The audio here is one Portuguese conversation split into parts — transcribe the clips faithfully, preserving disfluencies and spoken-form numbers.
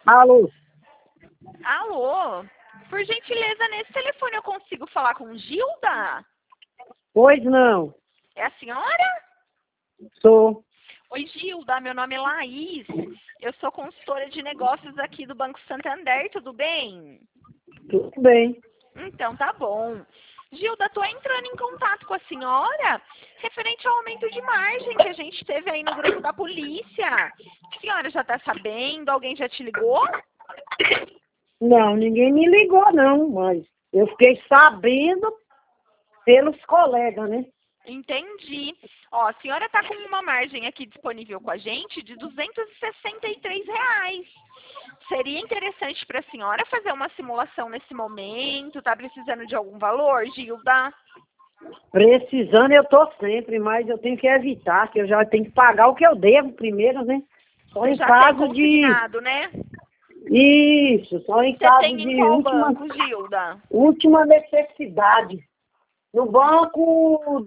Alô? Alô? Por gentileza, nesse telefone eu consigo falar com Gilda? Pois não. É a senhora? Sou. Oi, Gilda, meu nome é Laís. Eu sou consultora de negócios aqui do Banco Santander, tudo bem? Tudo bem. Então, tá bom. Gilda, tô entrando em contato com a senhora referente ao aumento de margem que a gente teve aí no grupo da polícia. A senhora já tá sabendo? Alguém já te ligou? Não, ninguém me ligou não, mas eu fiquei sabendo pelos colegas, né? Entendi. Ó, a senhora está com uma margem aqui disponível com a gente de duzentos e sessenta e três reais. Seria interessante para a senhora fazer uma simulação nesse momento? Tá precisando de algum valor, Gilda? Precisando eu tô sempre, mas eu tenho que evitar, que eu já tenho que pagar o que eu devo primeiro, né? Só Você em já tem caso de... consignado, né? Isso, só em Você caso tem em de qual última, banco, Gilda? última necessidade. No banco...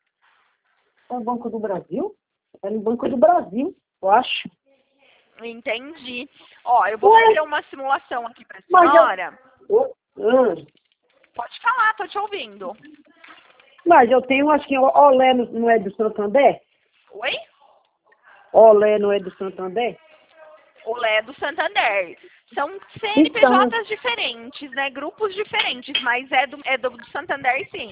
É o Banco do Brasil? É no Banco do Brasil, eu acho. Entendi. Ó, eu vou Ué, fazer uma simulação aqui para a mas senhora. eu... Ah, Pode falar, tô te ouvindo. mas eu tenho, acho que o Olé não não é do Santander? Oi? Olé não é do Santander? O Lé é do Santander. São Então, C N P Js diferentes, né? Grupos diferentes, mas é do, é do, do Santander, sim.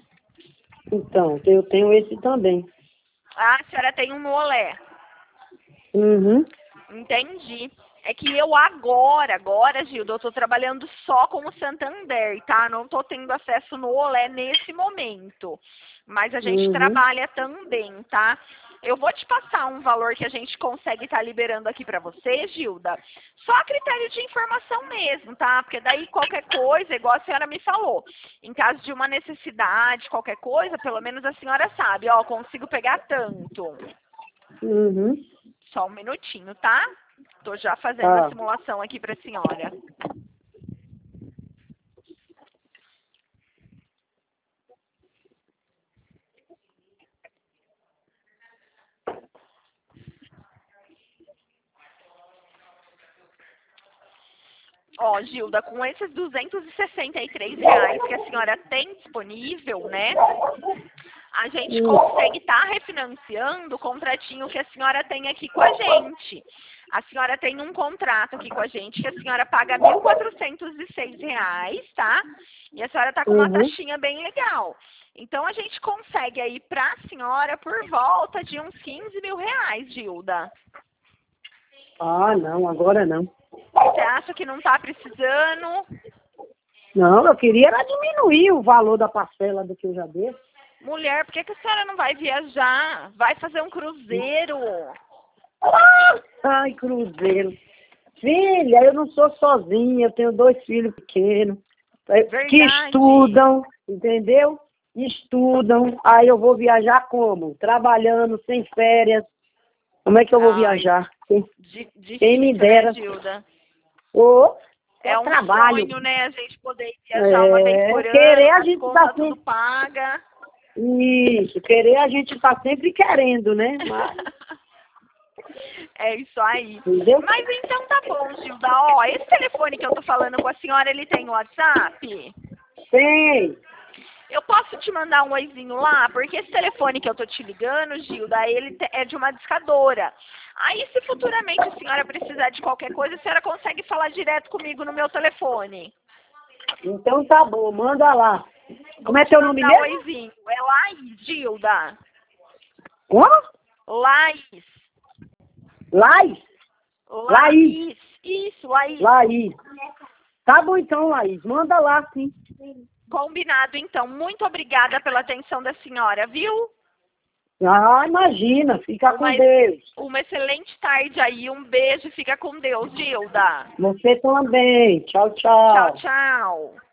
então, eu tenho esse também. Ah, a senhora tem um no Olé. Uhum. Entendi. É que eu agora, agora, Gilda, eu tô trabalhando só com o Santander, tá? Não tô tendo acesso no Olé nesse momento. Mas a gente Uhum. trabalha também, tá? Eu vou te passar um valor que a gente consegue estar liberando aqui pra você, Gilda. Só a critério de informação mesmo, tá? Porque daí qualquer coisa, igual a senhora me falou, em caso de uma necessidade, qualquer coisa, pelo menos a senhora sabe, ó, consigo pegar tanto. Uhum. Só um minutinho, tá? Tô já fazendo a Tá. simulação aqui pra senhora. Ó, Gilda, com esses duzentos e sessenta e três reais que a senhora tem disponível, né? A gente Hum. consegue estar refinanciando o contratinho que a senhora tem aqui com a gente. A senhora tem um contrato aqui com a gente que a senhora paga mil quatrocentos e seis reais, tá? E a senhora tá com uma Uhum. taxinha bem legal. Então a gente consegue aí pra senhora por volta de uns quinze mil reais, Gilda. Ah, não, agora não. Você acha que não tá precisando? Não, eu queria era diminuir o valor da parcela do que eu já devo. Mulher, por que, que a senhora não vai viajar? Vai fazer um cruzeiro? Ah, ai, cruzeiro. Filha, eu não sou sozinha, eu tenho dois filhos pequenos, eh, que Verdade. estudam, entendeu? Estudam. Aí eu vou viajar como? Trabalhando, sem férias. Como é que eu vou Ai, viajar? Quem, di- quem me difícil, né, dera. Gilda? Ô, É só um trabalho. sonho, né, a gente poder viajar uma vez É, por ano, querer com a as gente tá contas tudo sempre. paga. Isso, querer a gente tá sempre querendo, né? Mas, É isso aí. entendeu? Mas então tá bom, Gilda. Ó, esse telefone que eu tô falando com a senhora, ele tem WhatsApp? Tem. Eu posso te mandar um oizinho lá? Porque esse telefone que eu tô te ligando, Gilda, ele te- é de uma discadora. Aí, se futuramente a senhora precisar de qualquer coisa, a senhora consegue falar direto comigo no meu telefone. Então tá bom, manda lá. Como Vou é te teu nome mandar um mesmo? oizinho. É Laís, Gilda. Como? Laís. Laís? Laís. Laís. Isso, Laís. Laís. Tá bom então, Laís. Manda lá, sim. Combinado, então. Muito obrigada pela atenção da senhora, viu? Ah, imagina. Fica com Uma, Deus. uma excelente tarde aí. Um beijo. Fica com Deus, Gilda. Você também. Tchau, Tchau, tchau. tchau.